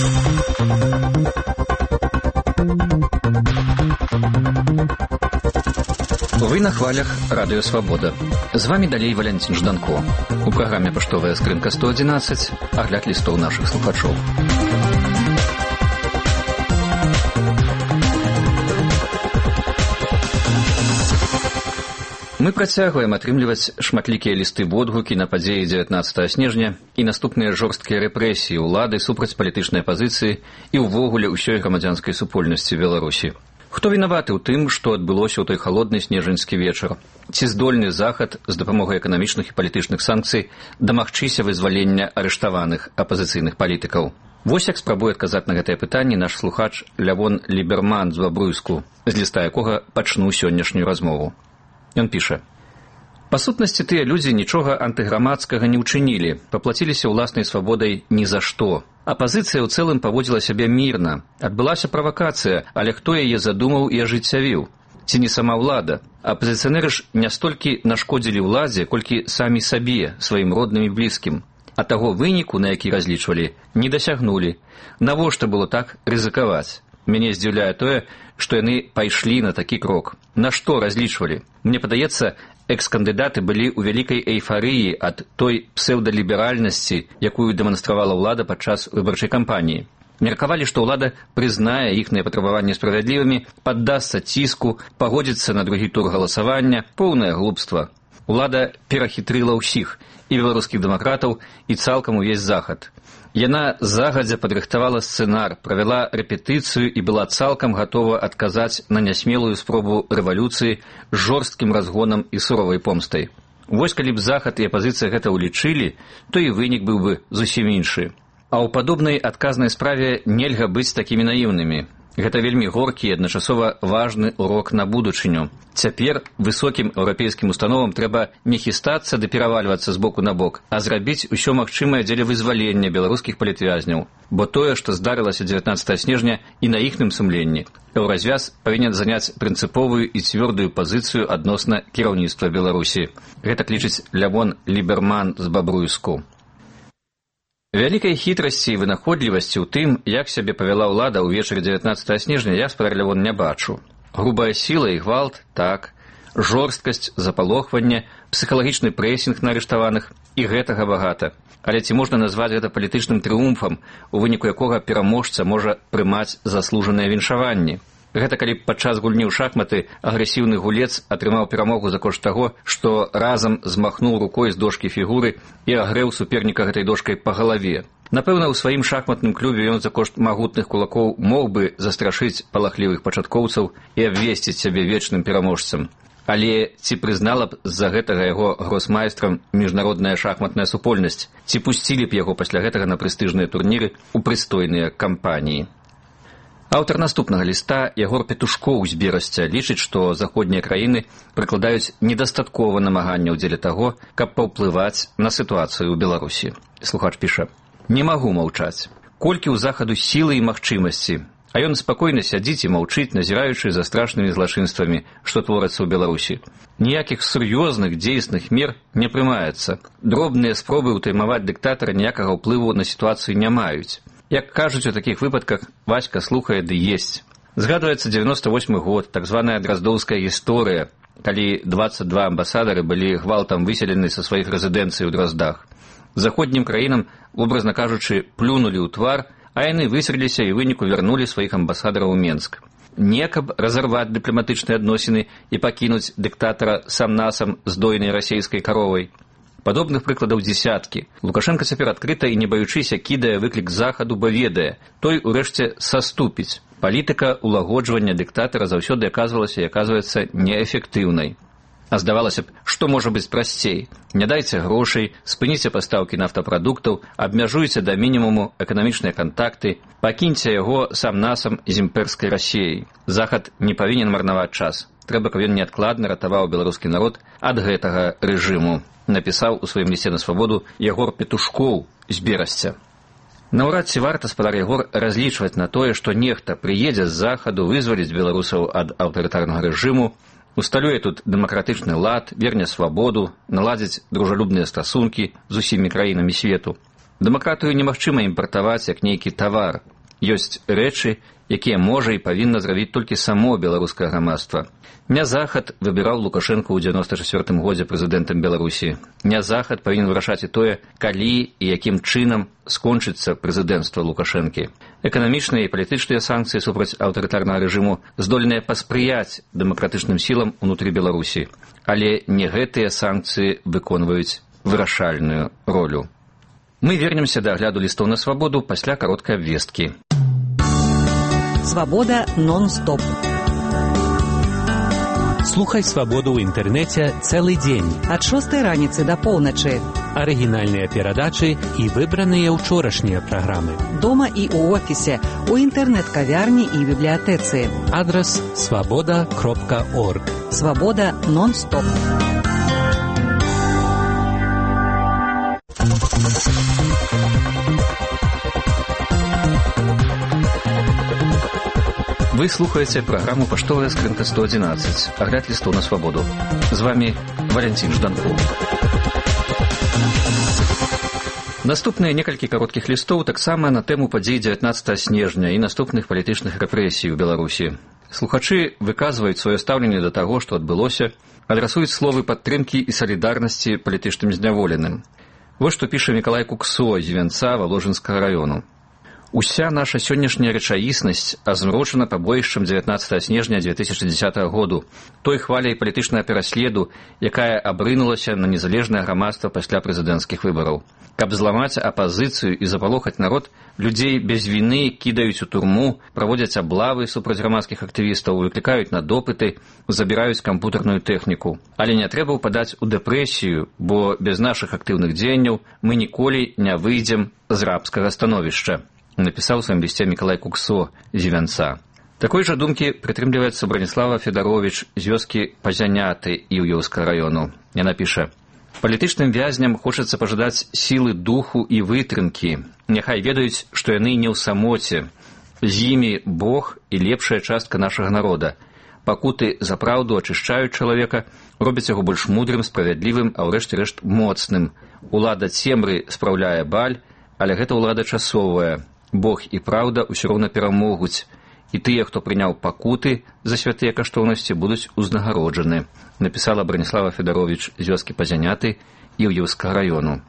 Вы на хвалях Радио Свобода. З вами далей Валентин Жданко. У праграме «Паштовая скрынка 111» агляд лістоў нашых слухачоў. Мы працягваем атрымліваць шматлікія лісты водгукі на падзеі 19 снежня і наступныя жорсткія рэпрэсіі ўлады супраць палітычнай апазіцыі і ўвогуле ўсёй грамадзянскай супольнасці Беларусі. Хто вінаваты ў тым, што адбылося ў той халодны снежаньскі вечар? Ці здольны Захад з дапамогай эканамічных і палітычных санкцый дамагчыся вызвалення арыштаваных апазіцыйных палітыкаў? Вось як спрабуе адказаць на гэтае пытанне наш слухач Лявон Ліберман з Бабруйску, з ліста якога пачну сённяшнюю размову. Ён піша: «Па сутнасці тыя людзі нічога антыграмадскага не ўчынілі, паплаціліся ўласнай свабодай ні за што. Апазіцыя ў цэлым паводзіла сябе мірна. Адбылася правакацыя, але хто яе задумаў і ажыццявіў? Ці не сама ўлада? Апазіцыянеры ж не столькі нашкодзілі ўладзе, колькі самі сабе, сваім родным і блізкім. А таго выніку, на які разлічвалі, не дасягнулі. Навошта было так рызыкаваць? Мяне здзіўляе тое, што яны пайшлі на такі крок. На што разлічвалі? Мне падаецца, экс-кандыдаты былі ў вялікай эйфарыі ад той псеўдаліберальнасці, якую дэманстравала ўлада падчас выбарчай кампаніі. Меркавалі, што ўлада прызнае іхныя патрабаванні справядлівымі, паддасца ціску, пагодзіцца на другі тур галасавання, поўнае глупства. Улада перахітрыла ўсіх, і беларускіх дэмакратаў, і цалкам увесь Захад. Яна загадзя падрыхтавала сцэнар, правяла рэпетыцыю і была цалкам гатова адказаць на нясмелую спробу рэвалюцыі з жорсткім разгонам і суровай помстай. Вось калі б Захад і апазіцыя гэта ўлічылі, то і вынік быў бы зусім іншы. А ў падобнай адказнай справе нельга быць такімі наіўнымі. Гэта вельмі горкі і адначасова важны урок на будучыню. Цяпер высокім еўрапейскім установам трэба не хістацца ды перавальвацца з боку на бок, а зрабіць усё магчымае дзеля вызвалення беларускіх палітвязняў. Бо тое, што здарылася 19 снежня і на іхным сумленні, еўразвяз павінен заняць прынцыповую і цвёрдую пазіцыю адносна кіраўніцтва Беларусі. Гэта лічыць Лявон Ліберман з Бабруйску. Вялікай хітрасці і вынаходлівасці ў тым, як сябе павяла ўлада ўвечары 19 снежня, я, спадар Лявон, не бачу. Грубая сіла і гвалт – так. Жорсткасць, запалохванне, псіхалагічны прэсінг на арыштаваных – і гэтага багата. Але ці можна назваць гэта палітычным трыумфам, у выніку якога пераможца можа прымаць заслужаныя віншаванні? Гэта калі падчас гульні ў шахматы агрэсіўны гулец атрымаў перамогу за кошт таго, што разам змахнуў рукой з дошкі фігуры і агрэў суперніка гэтай дошкай па галаве. Напэўна, у сваім шахматным клубе ён за кошт магутных кулакоў мог бы застрашыць палахлівых пачаткоўцаў і абвесціць сябе вечным пераможцам. Але ці прызнала б з-за гэтага яго гросмайстрам міжнародная шахматная супольнасць? Ці пусцілі б яго пасля гэтага на прэстыжныя турніры ў прыстойныя кампаніі? Аўтар наступнага ліста, Ягор Петушкоў з Берасця, лічыць, што заходнія краіны прыкладаюць недастаткова намаганняў дзеля таго, каб паўплываць на сітуацыю ў Беларусі. Слухач піша: «Не магу маўчаць. Колькі ў Захаду сілы і магчымасці, а ён спакойна сядзіць і маўчыць, назіраючы за страшнымі злачынствамі, што творацца ў Беларусі. Ніякіх сур'ёзных дзейсных мер не прымаецца. Дробныя спробы ўтаймаваць дыктатара ніякага ўплыву на сітуацыю не маюць. Як кажуць у такіх выпадках, Васька слухае ды есць». Згадваецца 98 год, так званая драздоўская гісторыя, калі 22 амбасадары былі гвалтам выселены са сваіх рэзідэнцый у Драздах. Заходнім краінам, образна кажучы, плюнулі ў твар, а яны высраліся і выніку вярнулі сваіх амбасадараў у Менск. Не каб разарваць дыпламатычныя адносіны і пакінуць дыктатара сам-насам з дойнай расейскай каровай. Падобных прыкладаў дзесяткі. Лукашенко цяпер адкрыта і не баючыся кідае выклік Захаду, бо ведае. Той, урэшце, саступіць. Палітыка улагоджвання дыктатара заўсёды аказвалася і аказваецца неэфектыўнай. А здавалася б, што можа быць прасцей? Не дайце грошай, спыніце пастаўкі нафтапрадуктаў, абмяжуйце да мінімуму эканамічныя кантакты, пакіньце яго сам-насам з імперскай Расіяй. Захад не павінен марнаваць час. Трэба, каб ён неадкладна ратаваў беларускі народ ад гэтага рэжыму, напісаў у сваім лісце на свабоду Ягор Петушкоў з Берасця. Наўрад ці варта, спадар Ягор, разлічваць на тое, што нехта прыедзе з Захаду вызваліць беларусаў ад аўтарытарнага рэжыму, усталюе тут дэмакратычны лад, верне свабоду, наладзіць дружалюбныя стасункі з усімі краінамі свету. Дэмакратыю немагчыма імпартаваць як нейкі тавар. Ёсць рэчы, якія можа і павінна зрабіць толькі само беларускае грамадства. Не Захад выбіраў Лукашэнку ў 94 годзе прэзідэнтам Беларусі. Не Захад павінен вырашаць і тое, калі і якім чынам скончыцца прэзідэнцтва Лукашэнкі. Эканамічныя і палітычныя санкцыі супраць аўтарытарнага рэжыму здольныя паспрыяць дэмакратычным сілам унутры Беларусі. Але не гэтыя санкцыі выконваюць вырашальную ролю. Мы вернемся да агляду лістоў на свабоду пасля кароткай абвесткі. Свабода нон-стоп. Слухай свабоду ў інтэрнэце цэлы дзень. Ад 6 раніцы да поўначы. Арыгінальныя перадачы і выбраныя ўчорашнія праграмы. Дома і ў офісе, у інтэрнэт-кавярні і бібліятэцы. Адрас свабода.орг. Свабода нон-стоп. Вы слухаеце праграму «Паштовая скрынка 111», агляд лістоў на свабоду. З вами Валянцін Жданков. Наступныя некалькі кароткіх лістоў таксама на тэму падзей 19 снежня і наступных палітычных рэпрэсій у Беларусі. Слухачы выказваюць сваё стаўленне да таго, што адбылося, адрасуюць словы падтрымкі і салідарнасці палітычным зняволеным. Вось што піша Мікалай Куксо з Івянца Валожынскага раёну. Уся наша сённяшняя рэчаіснасць азмрочана пабоішчам 19 снежня 2010 году, той хваляй палітычнага пераследу, якая абрынулася на незалежнае грамадства пасля прэзідэнцкіх выбараў. Каб зламаць апазіцыю і запалохаць народ, людзей без віны кідаюць у турму, праводзяць аблавы супраць грамадскіх актывістаў, выклікаюць на допыты, забіраюць кампутарную тэхніку. Але не трэба ўпадаць у дэпрэсію, бо без нашых актыўных дзеянняў мы ніколі не выйдзем з рабскага становішча. Напісаў у сваім лісце Мікалай Куксо з Івянца. Такой жа думкі прытрымліваецца Браніслава Федаровіч з вёскі Пазяняты Іўёўскага раёну. Яна піша: «Палітычным вязням хочацца пажадаць сілы духу і вытрымкі. Няхай ведаюць, што яны не ў самоце. З імі Бог і лепшая частка нашага народа. Пакуты за праўду ачышчаюць чалавека, робяць яго больш мудрым, справядлівым, а ўрэшце рэшт моцным. Улада цемры спраўляе баль, але гэта ўлада часовая. Бог і праўда ўсё роўна перамогуць, і тыя, хто прыняў пакуты за святыя каштоўнасці, будуць узнагароджаны», напісала Браніслава Федаровіч з вёскі Пазяняты Іўёўскага раёну.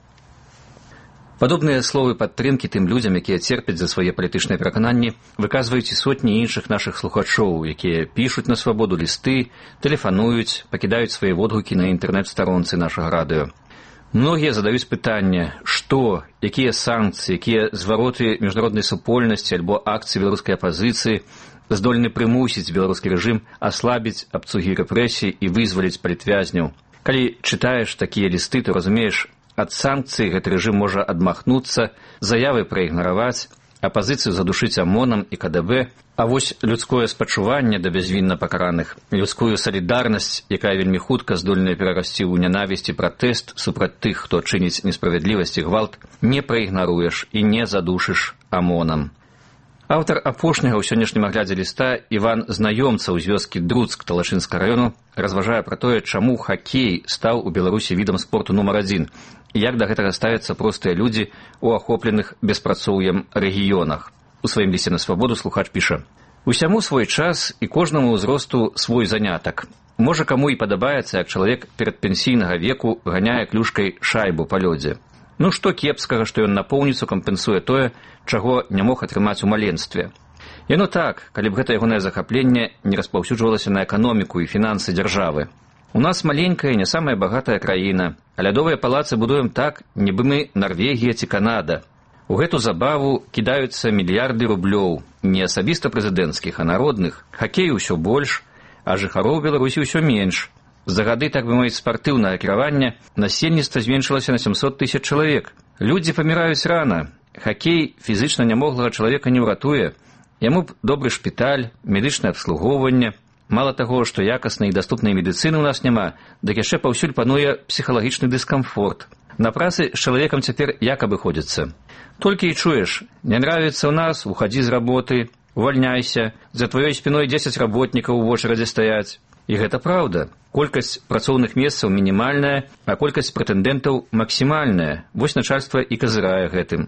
Падобныя словы падтрымкі тым людзям, якія церпяць за свае палітычныя перакананні, выказваюць і сотні іншых нашых слухачоў, якія пішуць на свабоду лісты, тэлефануюць, пакідаюць свае водгукі на інтэрнэт-старонцы нашага радыё. Многія задаюць пытанне, што, якія санкцыі, якія звароты міжнароднай супольнасці альбо акцыі беларускай апазіцыі здольны прымусіць беларускі рэжым аслабіць абцугі рэпрэсій і вызваліць палітвязняў. Калі чытаеш такія лісты, то разумееш, ад санкцый гэты рэжым можа адмахнуцца, заявы праігнараваць, апазіцыю задушыць ОМОНам і КДБ, а вось людское спачуванне да бязвінна пакараных, людскую салідарнасць, якая вельмі хутка здольная перарасці ў нянавісць і пратэст супраць тых, хто чыніць несправядлівасць і гвалт, не праігнаруеш і не задушыш ОМОНам. Аўтар апошняга ў сённяшнім аглядзе ліста Іван Знаёмцаў з вёскі Друцк Талашынскага раёну разважае пра тое, чаму хакей стаў у Беларусі відам спорту нумар 1, і як да гэтага ставяцца простыя людзі ў ахопленых беспрацоўем рэгіёнах. У сваім лісце на свабоду слухач піша: «Усяму свой час і кожнаму ўзросту свой занятак. Можа, каму і падабаецца, як чалавек перадпенсійнага веку ганяе клюшкай шайбу па лёдзе. Ну што кепскага, што ён напоўніцу кампенсуе тое, чаго не мог атрымаць у маленстве. Яно так, калі б гэта ягонае захапленне не распаўсюджвалася на эканоміку і фінансы дзяржавы. У нас маленькая, не самая багатая краіна, а лядовыя палацы будуем так, нібы мы Нарвегія ці Канада. У гэту забаву кідаюцца мільярды рублёў, не асабіста прэзідэнцкіх, а народных. Хакею ўсё больш, а жыхароў Беларусі ўсё менш. За гады, так бы мовіць, спартыўнага кіравання насельніцтва зменшылася на 700 000 чалавек. Людзі паміраюць рана. Хакей фізычна нямоглага чалавека не ўратуе. Яму б добры шпіталь, медычнае абслугоўванне. Мала таго, што якаснай і даступнай медыцыны ў нас няма, дык яшчэ паўсюль пануе псіхалагічны дыскамфорт. На працы з чалавекам цяпер як абыходзіцца? Толькі і чуеш: не нравіцца ў нас, уходзі з работы, увальняйся, за тваёй спіной 10 работнікаў у очерадзе стаяць. І гэта праўда. Колькасць працоўных месцаў мінімальная, а колькасць прэтэндэнтаў максімальная. Вось начальства і казырае гэтым.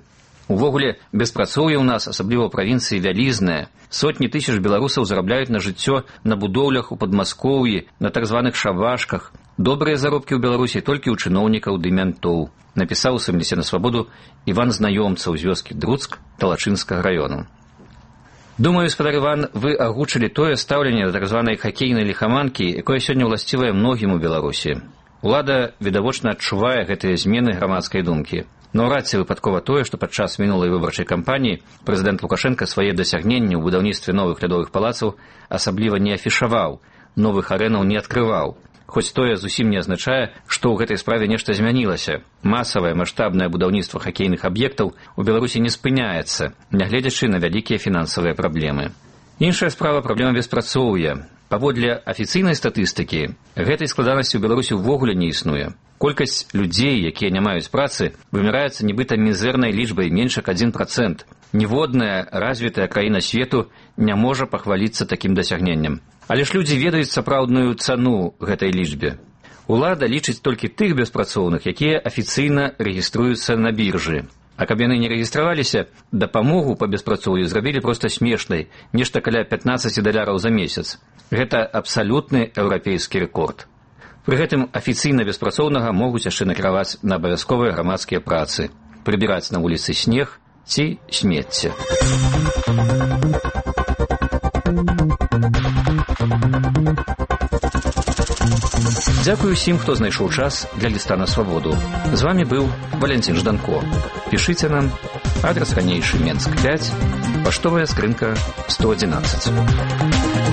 Увогуле, беспрацоўе ў нас, асабліва ў правінцыі, вялізнае. Сотні тысяч беларусаў зарабляюць на жыццё на будоўлях у Падмаскоўі, на так званых шабашках. Добрыя заробкі ў Беларусі толькі ў чыноўнікаў ды мянтоў, напісаў у сваім лісце на свабоду Іван Знаёмцаў з вёскі Друцк Талачынскага раёну. Думаю, спадар Іван, вы агучылі тое стаўленне да так званай хакейнай ліхаманкі, якое сёння ўласцівае многім у Беларусі. Улада відавочна адчувае гэтыя змены грамадскай думкі. Наўрад ці выпадкова тое, што падчас мінулай выбарчай кампаніі прэзідэнт Лукашенка свае дасягненні ў будаўніцтве новых лядовых палацаў асабліва не афішаваў, новых арэнаў не адкрываў. Хоць тое зусім не азначае, што ў гэтай справе нешта змянілася. Масавае маштабнае будаўніцтва хакейных аб'ектаў у Беларусі не спыняецца, нягледзячы на вялікія фінансавыя праблемы. Іншая справа – праблема беспрацоўя. Паводле афіцыйнай статыстыкі, гэтай складанасці ў Беларусі ўвогуле не існуе. Колькасць людзей, якія не маюць працы, вымяраецца нібыта мізэрнай лічбай менш як 1%. Ніводная развітая краіна свету не можа пахваліцца такім дасягненнем. Але ж людзі ведаюць сапраўдную цану гэтай лічбе. Улада лічыць толькі тых беспрацоўных, якія афіцыйна рэгіструюцца на біржы. А каб яны не рэгістраваліся, дапамогу па беспрацоўю зрабілі проста смешнай, нешта каля $15 за месяц. Гэта абсалютны еўрапейскі рэкорд. Пры гэтым афіцыйна беспрацоўнага могуць яшчэ накіраваць на абавязковыя грамадскія працы, прыбіраць на вуліцы снег ці смецце. Дзякую усім, хто знайшоў час для ліста на свабоду. З вами быў Валентин Жданко. Пішыце нам, адрес ранейшы Менск 5, паштовая скрынка 111.